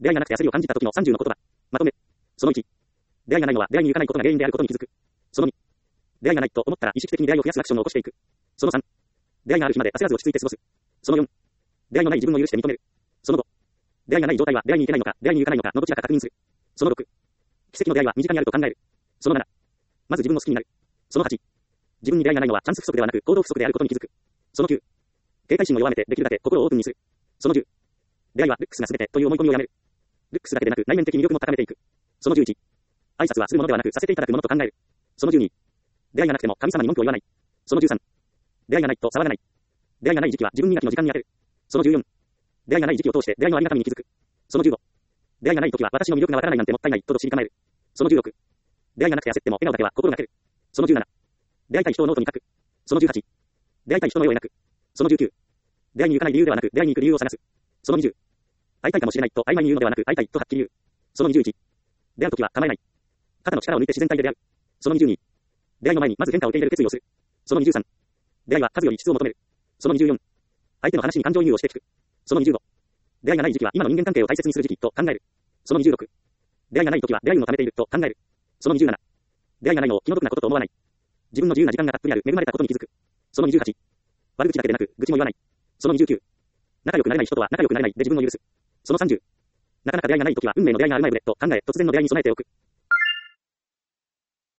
出会いがなくて焦りを感じた時の30の言葉。まとめ。その1。出会いがないのは出会いに行かないことが原因であることに気づく。その2。出会いがないと思ったら意識的に出会いを増やすアクションを起こしていく。その3。出会いがある日まで焦らず落ち着いて過ごす。その4。出会いのない自分を許して認める。その5。出会いがない状態は出会いに行けないのか、出会いに行かないのかのどちらか確認する。その6。奇跡の出会いは身近にあると考える。その7。まず自分を好きになる。その8。自分に出会いがないのはチャンス不足ではなく行動不足であることに気づく。その9。警戒心を弱めてできるだけ心をオープンにする。その10。出会いはルックスが全てという思い込みをやめる。ルックスだけでなく内面的魅力も高めていく。その11。挨拶はするものではなくさせていただくものと考える。その12。出会いがなくても神様に文句を言わない。その13。出会いがないと騒がない。出会いがない時期は自分磨きの時間に当てる。その14。出会いがない時期を通して出会いのありがたみに気づく。その15。出会いがない時は私の魅力がわからないなんてもったいないと知り構える。その16。出会いがなくて焦っても笑顔だけは心がける。その17。出会いたい人をノートに書く。その18。出会いたい人の絵を描く。その19。出会いに行かない理由ではなく出会いに行く理由を探す。その20。会いたいかもしれないと曖昧に言うのではなく会いたいとはっきり言う。その21。出会う時は構えない。肩の力を抜いて自然体で出会う。その22。出会いの前にまず変化を受け入れる決意をする。その23。出会いは数より質を求める。その24。相手の話に感情移入をして聞く。その25。出会いがない時期は今の人間関係を大切にする時期と考える。その26。出会いがない時は出会いのためていると考える。その27。出会いがないのを気の毒なことと思わない。自分の自由な時間がたっぷりある恵まれたことに気づく。その28。悪口だけでなく愚痴も言わない。その29。仲良くなれない人とは仲良くなれないで自分を許す。その30。なかなか出会いがない時は運命の出会いがある前でと考え突然の出会いに備えておく。